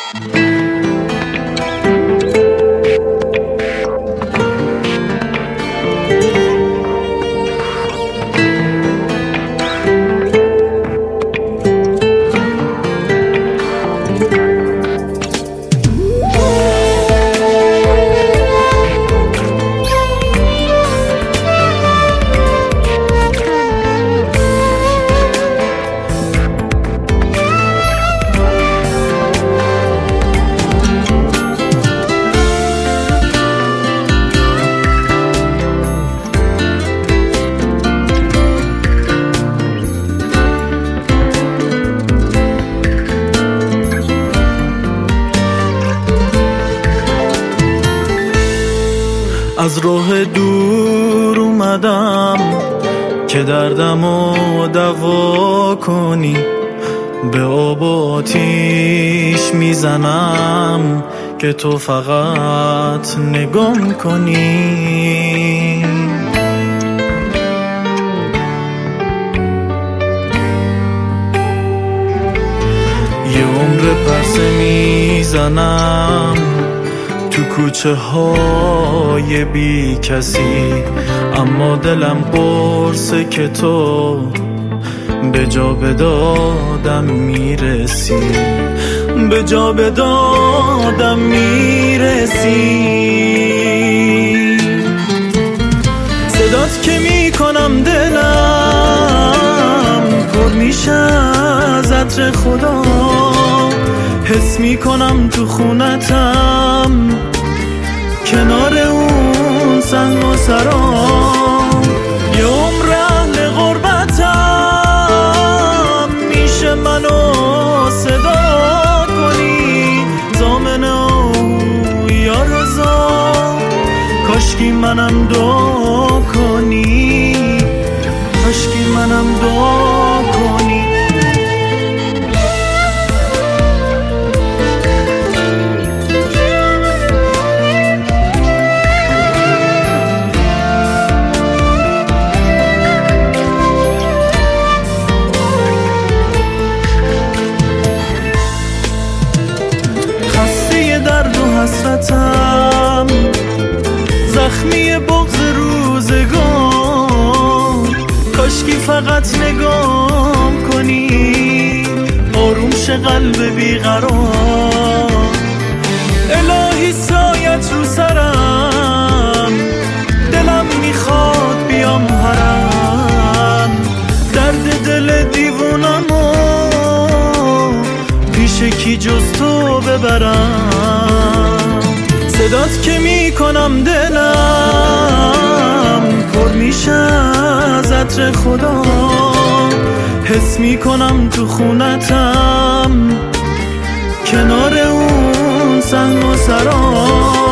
از راه دور اومدم که دردمو دوا کنی، به آب و آتیش میزنم که تو فقط نگام کنی. یه عمر پرسه میزنم تو کوچه های بی کسی، اما دلم قرصه که تو به جا به دادم میرسی، به جا به دادم میرسی. صدات که میکنم دلم پر میشه از عطر خدا، حس میکنم تو خونتم کنار اون سنگ و سرام. یه عمر اهل غربتم، میشه منو صدا کنی زامنه و یا رضا، کاشکی منم دعا کنی، کاشکی منم دعا کنی. درد و حسرتم، زخمی بغض روزگار، کاشکی فقط نگام کنی آروم شه قلب بیقرار. الهی سایت رو سرم، دلم میخواد بیام حرم، درد دل دیوونمو پیش کی جز تو ببرم. صدات که میکنم دلم پر میشه از عطر خدا، حس میکنم تو خونتم کنار اون سنگ و سرام.